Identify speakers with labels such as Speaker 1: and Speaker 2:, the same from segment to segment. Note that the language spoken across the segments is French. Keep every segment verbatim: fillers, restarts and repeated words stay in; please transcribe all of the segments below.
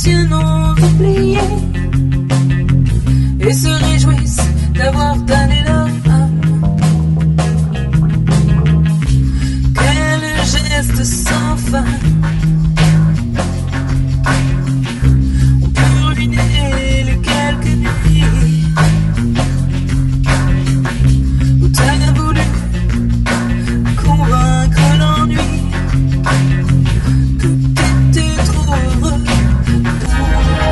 Speaker 1: anciens noms oubliés et se réjouissent d'avoir donné leur âme. Quel geste sans fin, on peut ruiner les quelques nuits où t'as voulu convaincre l'ennui que t'étais trop heureux pour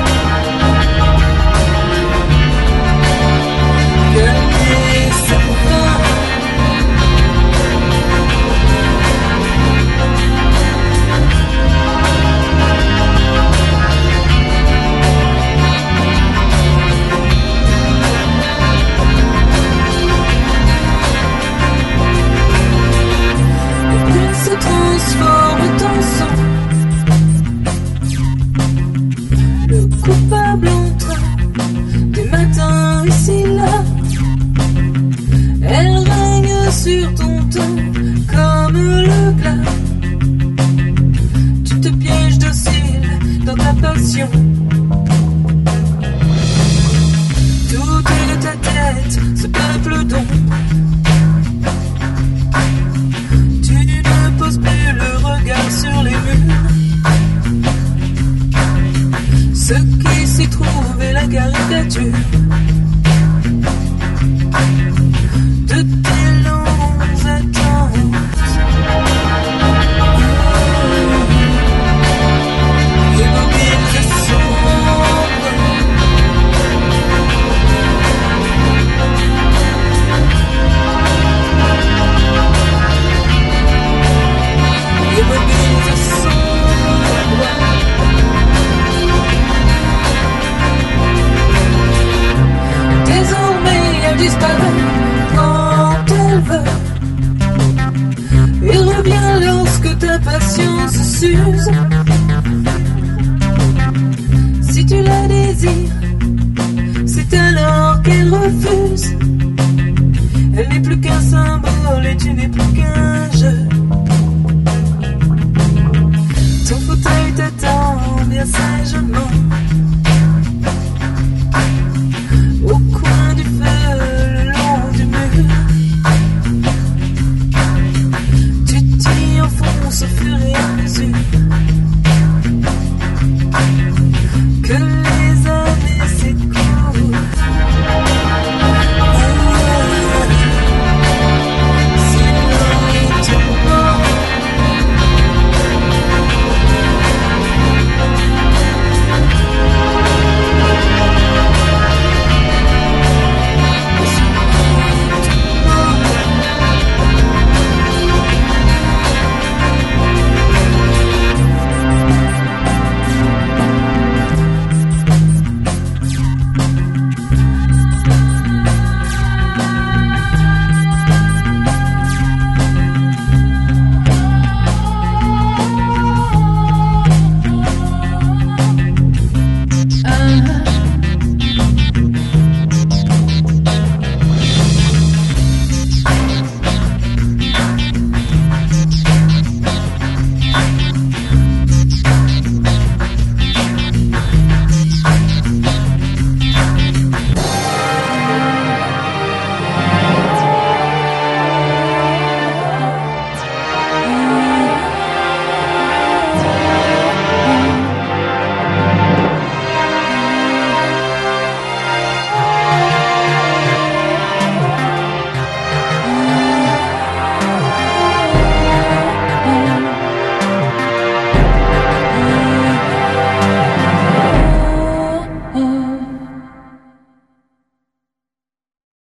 Speaker 1: gagner sa fin. Se transforme en sang, le coupable entre des matins ici là. Elle règne sur ton temps comme le glas. Tu te pièges docile dans ta passion. Tout est de ta tête, ce peuple d'ombre. Pose plus le regard sur les murs. Ce qui s'y trouve est la caricature de tes longues attentes. Immobile et sombre, immobile et sombre. Désormais elle disparaît quand elle veut et revient lorsque ta patience s'use. Si tu la désires, c'est alors qu'elle refuse. Elle n'est plus qu'un symbole et tu n'es plus qu'un jeu. Ton fauteuil t'attend bien sagement.